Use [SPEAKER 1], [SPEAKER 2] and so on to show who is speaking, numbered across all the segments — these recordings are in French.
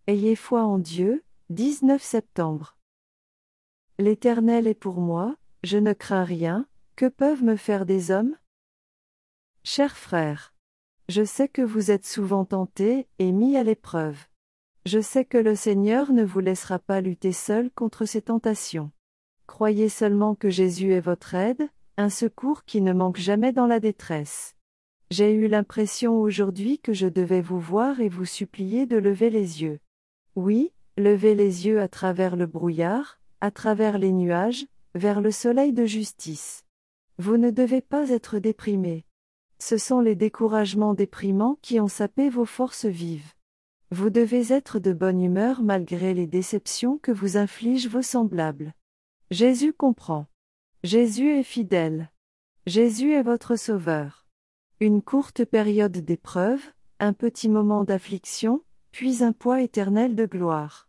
[SPEAKER 1] Ayez foi en Dieu, 19 septembre. L'Éternel est pour moi, je ne crains rien, que peuvent me faire des hommes? Chers frères, je sais que vous êtes souvent tentés et mis à l'épreuve. Je sais que le Seigneur ne vous laissera pas lutter seul contre ces tentations. Croyez seulement que Jésus est votre aide, un secours qui ne manque jamais dans la détresse. J'ai eu l'impression aujourd'hui que je devais vous voir et vous supplier de lever les yeux. Oui, levez les yeux à travers le brouillard, à travers les nuages, vers le soleil de justice. Vous ne devez pas être déprimés. Ce sont les découragements déprimants qui ont sapé vos forces vives. Vous devez être de bonne humeur malgré les déceptions que vous infligent vos semblables. Jésus comprend. Jésus est fidèle. Jésus est votre sauveur. Une courte période d'épreuve, un petit moment d'affliction, puis un poids éternel de gloire.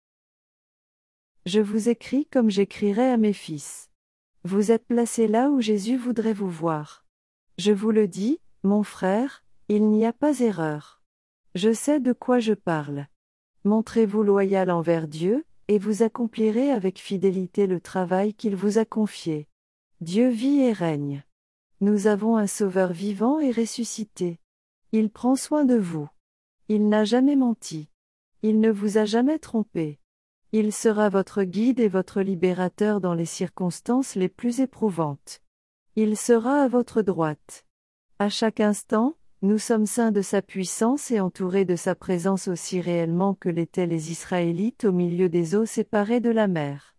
[SPEAKER 1] Je vous écris comme j'écrirais à mes fils. Vous êtes placés là où Jésus voudrait vous voir. Je vous le dis, mon frère, il n'y a pas erreur. Je sais de quoi je parle. Montrez-vous loyal envers Dieu, et vous accomplirez avec fidélité le travail qu'il vous a confié. Dieu vit et règne. Nous avons un Sauveur vivant et ressuscité. Il prend soin de vous. Il n'a jamais menti. Il ne vous a jamais trompé. Il sera votre guide et votre libérateur dans les circonstances les plus éprouvantes. Il sera à votre droite. À chaque instant, nous sommes ceints de sa puissance et entourés de sa présence aussi réellement que l'étaient les Israélites au milieu des eaux séparées de la mer.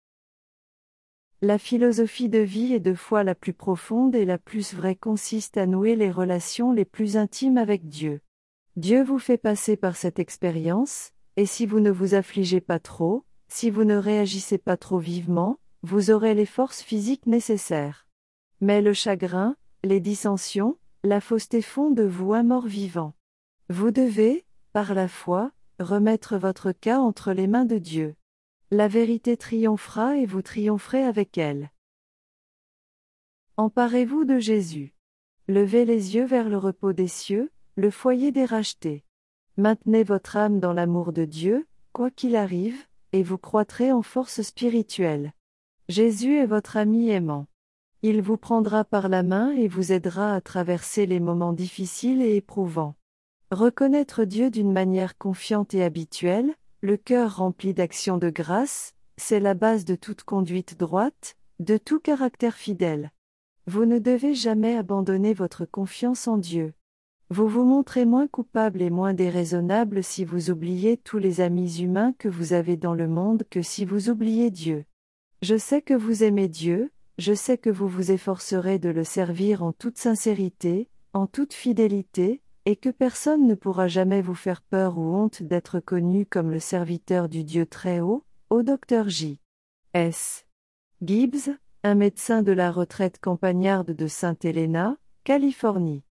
[SPEAKER 1] La philosophie de vie et de foi la plus profonde et la plus vraie consiste à nouer les relations les plus intimes avec Dieu. Dieu vous fait passer par cette expérience, et si vous ne vous affligez pas trop, si vous ne réagissez pas trop vivement, vous aurez les forces physiques nécessaires. Mais le chagrin, les dissensions, la fausseté font de vous un mort-vivant. Vous devez, par la foi, remettre votre cas entre les mains de Dieu. La vérité triomphera et vous triompherez avec elle. Emparez-vous de Jésus. Levez les yeux vers le repos des cieux, le foyer des rachetés. Maintenez votre âme dans l'amour de Dieu, quoi qu'il arrive, et vous croîtrez en force spirituelle. Jésus est votre ami aimant. Il vous prendra par la main et vous aidera à traverser les moments difficiles et éprouvants. Reconnaître Dieu d'une manière confiante et habituelle, le cœur rempli d'actions de grâce, c'est la base de toute conduite droite, de tout caractère fidèle. Vous ne devez jamais abandonner votre confiance en Dieu. Vous vous montrez moins coupable et moins déraisonnable si vous oubliez tous les amis humains que vous avez dans le monde que si vous oubliez Dieu. Je sais que vous aimez Dieu, je sais que vous vous efforcerez de le servir en toute sincérité, en toute fidélité, et que personne ne pourra jamais vous faire peur ou honte d'être connu comme le serviteur du Dieu Très-Haut, au Dr J. S. Gibbs, un médecin de la retraite campagnarde de Sainte Helena, Californie.